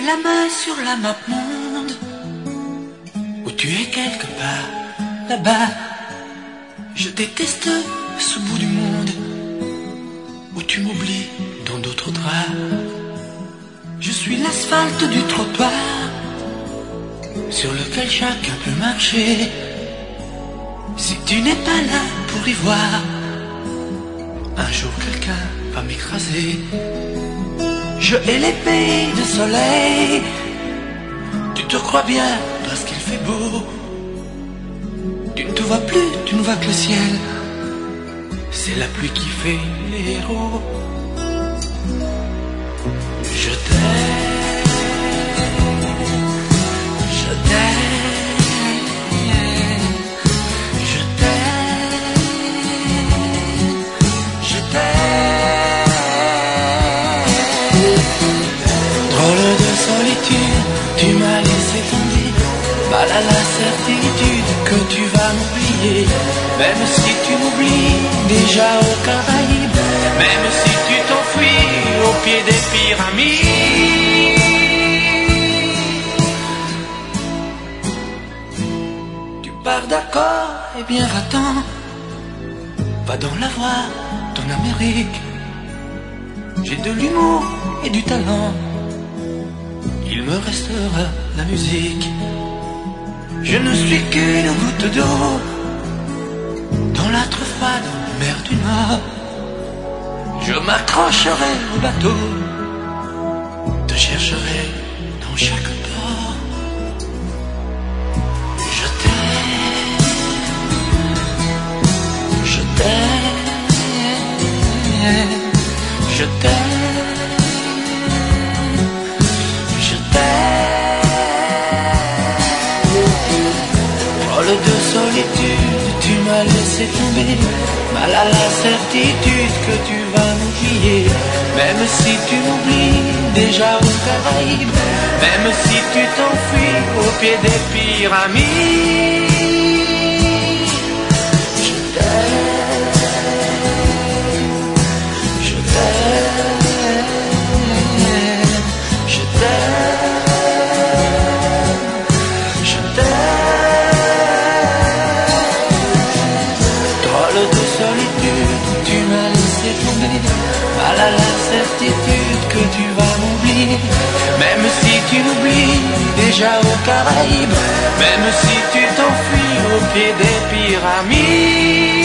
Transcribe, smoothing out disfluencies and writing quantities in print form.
la main sur la map monde, où tu es quelque part là-bas. Je déteste ce bout du monde, où tu m'oublies dans d'autres draps. Je suis l'asphalte du trottoir, sur lequel chacun peut marcher. Si tu n'es pas là pour y voir, un jour quelqu'un va m'écraser. Je hais les pays de soleil. Tu te crois bien parce qu'il fait beau. Tu ne te vois plus, tu ne vois que le ciel. C'est la pluie qui fait les héros. Je t'aime, je t'aime, je t'aime, je t'aime. Drôle de solitude, tu m'as laissé tomber. Mal à la certitude que tu vas m'oublier. Même si tu m'oublies déjà aux Caraïbes, même si tu t'enfuis au pied des pyramides. Tu pars d'accord, eh bien va-t'en. Va dans la voie, ton Amérique. J'ai de l'humour et du talent. Il me restera la musique. Je ne suis qu'une goutte d'eau dans la trop froide mer du Nord. Je m'accrocherai au bateau, te chercherai dans chaque port. Je t'aime, je t'aime, je t'aime, je t'aime. Drôle de solitude, tu m'as laissé tomber. Mal à la certitude que tu vas m'oublier. Même si tu m'oublies déjà aux Caraïbes, même si tu t'enfuis au pied des pyramides. Je t'aime, je t'aime, je t'aime, je t'aime. Drôle de solitude, tu m'as laissé tomber. Mal à la certitude que tu vas m'oublier. Même si tu m'oublies déjà aux Caraïbes, même si tu t'enfuis au pied des pyramides.